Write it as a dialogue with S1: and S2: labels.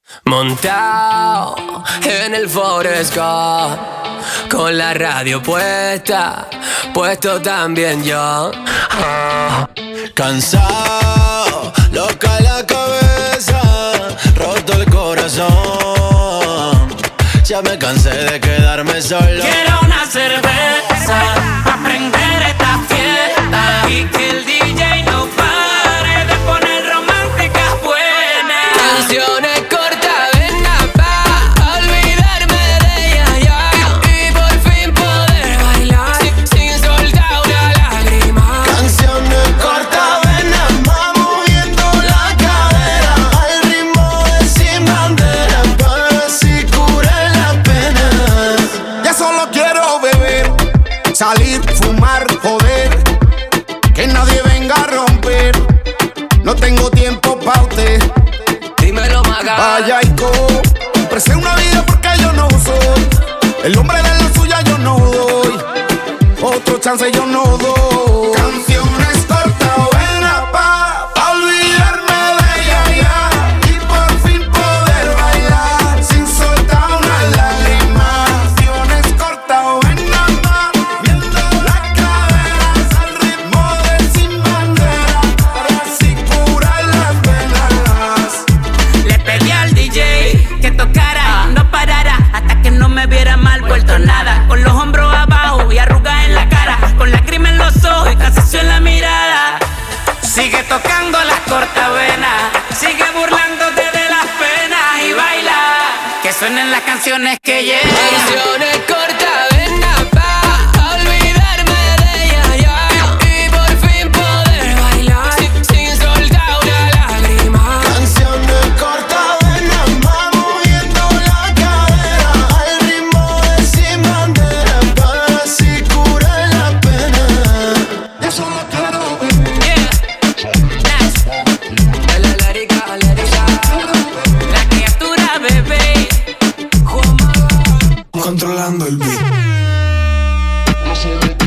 S1: Montado en el Forest Gump, con la radio puesta, puesto también yo.
S2: Cansado, loca la cabeza, roto el corazón. Ya me cansé de quedarme solo.
S3: Quiero una cerveza pa' prender esta fiesta y que el DJ no pare de poner románticas buenas.
S1: Canciones cortavenas pa' olvidarme de ella ya, y por fin poder bailar sin soltar una lágrima.
S2: Canciones cortavenas, va moviendo la cadera al ritmo de Sin Bandera, para así curar la pena.
S4: Ya solo quiero beber, salir, fumar, joder, que nadie venga a romper. No tengo tiempo pa' usted.
S1: Dímelo, Maga.
S4: Vaya y cómprese una vida porque yo no soy el hombre de la suya, yo no doy. Otro chance yo no doy. Canciones cortavenas pa' olvidarme de ella ya, y por fin poder bailar sin soltar una lágrima. Canciones cortavenas pa' viendo las caderas al ritmo de Sin Bandera, para así curar las penas.
S3: Le pedí al DJ que tocara y no parara hasta que no me viera mal vuelto nada. Con los hombros abajo y arrugas en la cara, con lágrimas en los ojos y cansancio en la mirada. Sigue tocando las cortavenas, sigue burlándote de las penas y baila, que suenen las canciones que llegan.
S1: Canciones cortavenas pa' olvidarme de ella ya, y por fin poder bailar sin soltar una lágrima.
S2: Canciones cortavenas, va moviendo la cadera al ritmo de Sin Bandera, para así curar la pena.
S4: Ya solo quiero beber.
S3: La criatura, bebé.
S4: Controlando el beat.
S2: No se ve